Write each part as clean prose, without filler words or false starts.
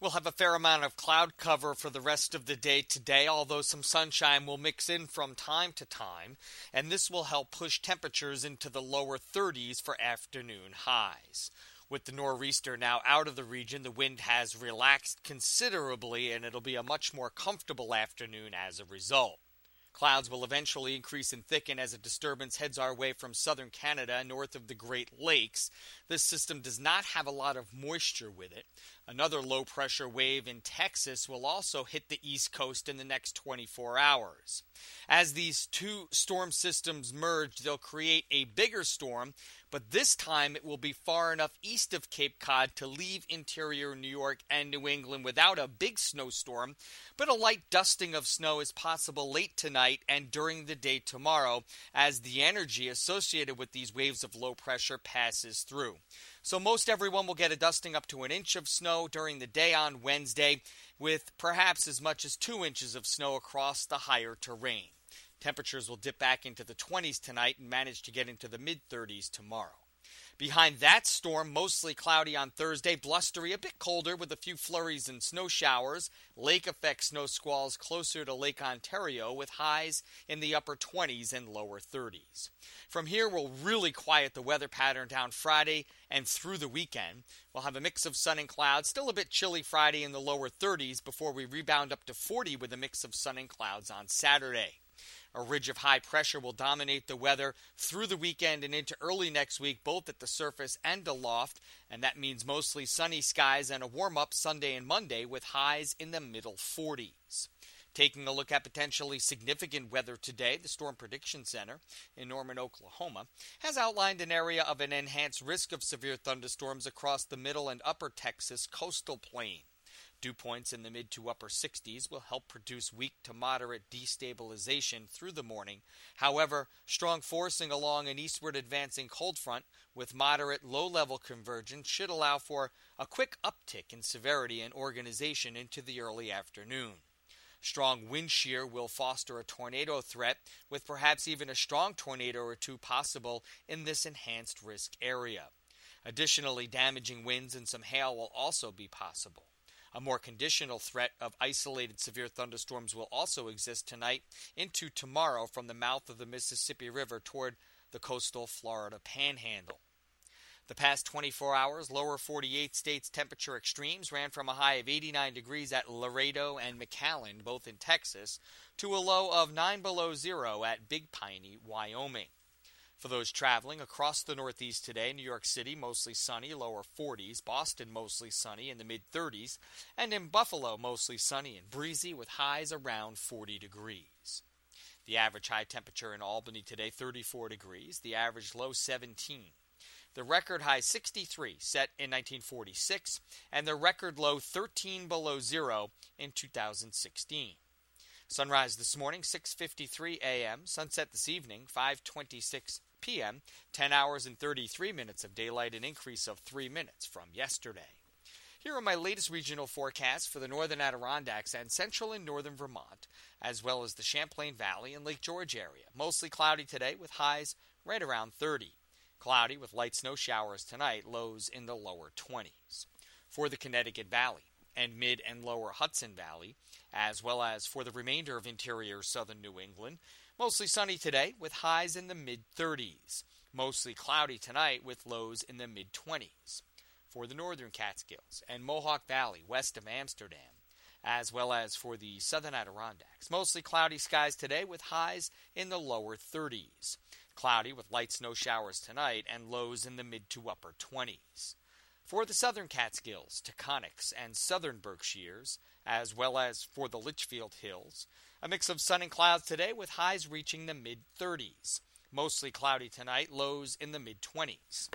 We'll have a fair amount of cloud cover for the rest of the day today, although some sunshine will mix in from time to time, and this will help push temperatures into the lower 30s for afternoon highs. With the nor'easter now out of the region, the wind has relaxed considerably, and it'll be a much more comfortable afternoon as a result. Clouds will eventually increase and thicken as a disturbance heads our way from southern Canada north of the Great Lakes. This system does not have a lot of moisture with it. Another low-pressure wave in Texas will also hit the East Coast in the next 24 hours. As these two storm systems merge, they'll create a bigger storm, but this time it will be far enough east of Cape Cod to leave interior New York and New England without a big snowstorm, but a light dusting of snow is possible late tonight and during the day tomorrow as the energy associated with these waves of low pressure passes through. So most everyone will get a dusting up to an inch of snow during the day on Wednesday, with perhaps as much as 2 inches of snow across the higher terrain. Temperatures will dip back into the 20s tonight and manage to get into the mid-30s tomorrow. Behind that storm, mostly cloudy on Thursday, blustery, a bit colder with a few flurries and snow showers, lake-effect snow squalls closer to Lake Ontario with highs in the upper 20s and lower 30s. From here, we'll really quiet the weather pattern down Friday and through the weekend. We'll have a mix of sun and clouds, still a bit chilly Friday in the lower 30s before we rebound up to 40 with a mix of sun and clouds on Saturday. A ridge of high pressure will dominate the weather through the weekend and into early next week, both at the surface and aloft, and that means mostly sunny skies and a warm-up Sunday and Monday with highs in the middle 40s. Taking a look at potentially significant weather today, the Storm Prediction Center in Norman, Oklahoma, has outlined an area of an enhanced risk of severe thunderstorms across the middle and upper Texas coastal plain. Dew points in the mid to upper 60s will help produce weak to moderate destabilization through the morning. However, strong forcing along an eastward advancing cold front with moderate low-level convergence should allow for a quick uptick in severity and organization into the early afternoon. Strong wind shear will foster a tornado threat, with perhaps even a strong tornado or two possible in this enhanced risk area. Additionally, damaging winds and some hail will also be possible. A more conditional threat of isolated severe thunderstorms will also exist tonight into tomorrow from the mouth of the Mississippi River toward the coastal Florida panhandle. The past 24 hours, lower 48 states temperature extremes ran from a high of 89 degrees at Laredo and McAllen, both in Texas, to a low of 9 below zero at Big Piney, Wyoming. For those traveling across the Northeast today, New York City mostly sunny, lower 40s, Boston mostly sunny in the mid-30s, and in Buffalo mostly sunny and breezy with highs around 40 degrees. The average high temperature in Albany today, 34 degrees, the average low 17. The record high 63 set in 1946, and the record low 13 below zero in 2016. Sunrise this morning, 6:53 a.m., sunset this evening, 5:26 p.m., 10 hours and 33 minutes of daylight, an increase of 3 minutes from yesterday. Here are my latest regional forecasts for the northern Adirondacks and central and northern Vermont, as well as the Champlain Valley and Lake George area. Mostly cloudy today with highs right around 30. Cloudy with light snow showers tonight, lows in the lower 20s. For the Connecticut Valley and mid and lower Hudson Valley, as well as for the remainder of interior southern New England, mostly sunny today with highs in the mid-30s. Mostly cloudy tonight with lows in the mid-20s. For the northern Catskills and Mohawk Valley west of Amsterdam, as well as for the southern Adirondacks, mostly cloudy skies today with highs in the lower 30s. Cloudy with light snow showers tonight and lows in the mid to upper 20s. For the southern Catskills, Taconics, and southern Berkshires, as well as for the Litchfield Hills, a mix of sun and clouds today with highs reaching the mid-30s. Mostly cloudy tonight, lows in the mid-20s.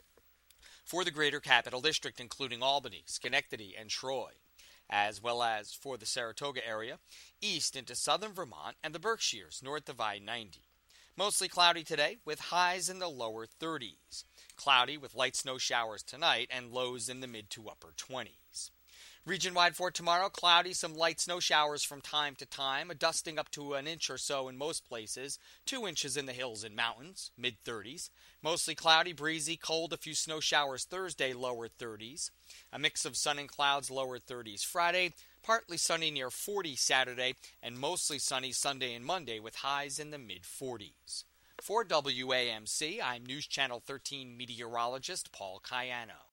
For the greater Capital District, including Albany, Schenectady, and Troy, as well as for the Saratoga area, east into southern Vermont and the Berkshires, north of I-90. Mostly cloudy today with highs in the lower 30s. Cloudy with light snow showers tonight and lows in the mid to upper 20s. Region-wide for tomorrow, cloudy, some light snow showers from time to time, a dusting up to an inch or so in most places, 2 inches in the hills and mountains, mid-30s. Mostly cloudy, breezy, cold, a few snow showers Thursday, lower 30s. A mix of sun and clouds, lower 30s Friday, partly sunny near 40 Saturday, and mostly sunny Sunday and Monday with highs in the mid-40s. For WAMC, I'm News Channel 13 meteorologist Paul Cayano.